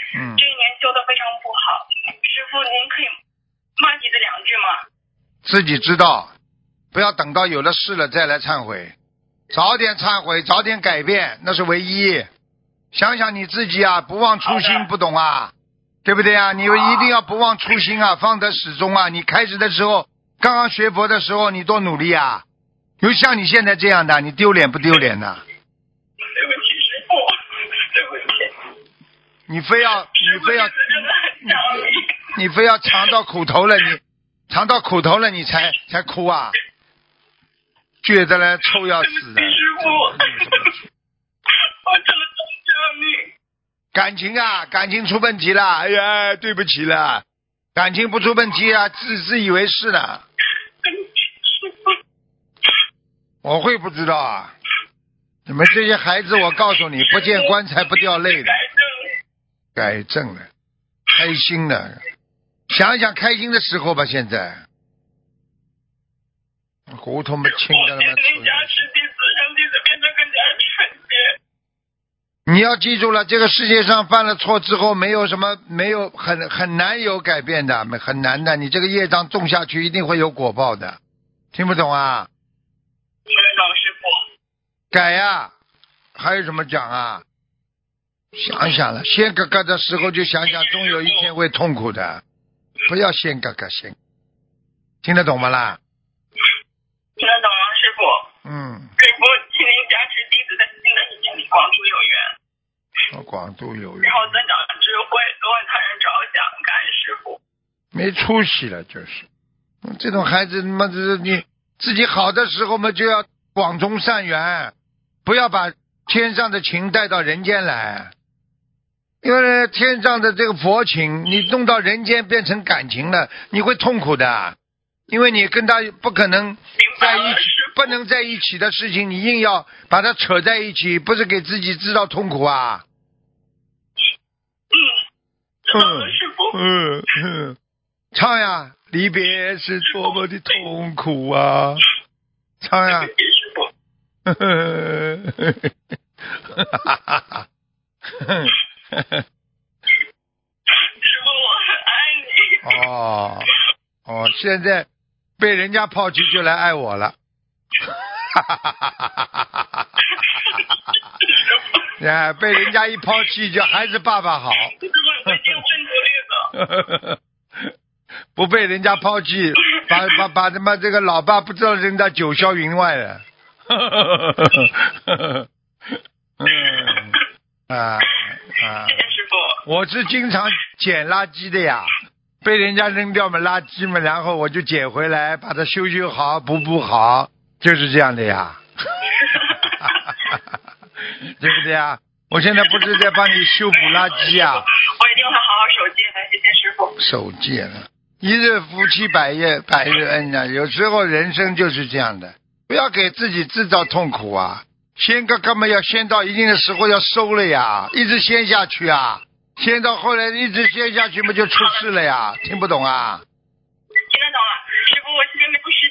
这一年修的非常不好。师傅，您可以骂几个2句吗？ 自己知道，不要等到有了事了再来忏悔，早点忏悔，早点改变，那是唯一。想想你自己啊，不忘初心，不懂啊，对不对啊？你一定要不忘初心啊，方得始终啊。你开始的时候，刚刚学佛的时候，你多努力啊！有像你现在这样的，你丢脸不丢脸呢？ 对不起，师傅，对不起。 你非要尝到苦头了，你才哭啊！倔得来臭要死的。 师傅，我真的中奖你。 感情出问题了，哎呀，对不起了，感情不出问题啊，自以为是了。我会不知道啊？你们这些孩子，我告诉你，不见棺材不掉泪的。改正了，开心了，想想开心的时候吧。现在胡同们亲的他妈。 您加持弟子，让弟子变得更加纯洁。 你要记住了，这个世界上犯了错之后，没有很难有改变的，很难的。你这个业障种下去，一定会有果报的。听不懂啊？ 听得懂，师傅。 改呀，还有什么讲啊？想想了，先嘎嘎的时候就想想，终有一天会痛苦的，不要先嘎嘎先。听得懂吗啦？ 听得懂吗，师傅？师傅，请您加持弟子在新的一年里广度有缘。 广度有缘。 然后增长智慧，多为他人着想，感恩师傅。 没出息了，就是这种孩子，他妈的，你自己好的时候嘛，就要广种善缘，不要把天上的情带到人间来。因为天上的这个佛情，你弄到人间变成感情了，你会痛苦的。因为你跟他不可能在一起，不能在一起的事情，你硬要把它扯在一起，不是给自己制造痛苦啊？ 师傅。 唱呀，离别是多么的痛苦啊！唱呀。 师傅。师傅，我很爱你。现在被人家抛弃就来爱我了。被人家一抛弃就还是爸爸好。不被人家抛弃，把他妈这个老爸不知道扔到九霄云外了。 谢谢师傅。 我是经常捡垃圾的呀，被人家扔掉嘛垃圾嘛，然后我就捡回来，把它修好补好，就是这样的呀。对不对啊？我现在不是在帮你修补垃圾啊。 我一定会好好守戒的，谢谢师傅。 守戒了，一日夫妻百日恩啊！有时候人生就是这样的，不要给自己制造痛苦啊！先干嘛要先到一定的时候要收了呀，一直先下去啊，先到后来一直先下去嘛就出事了呀，听不懂啊？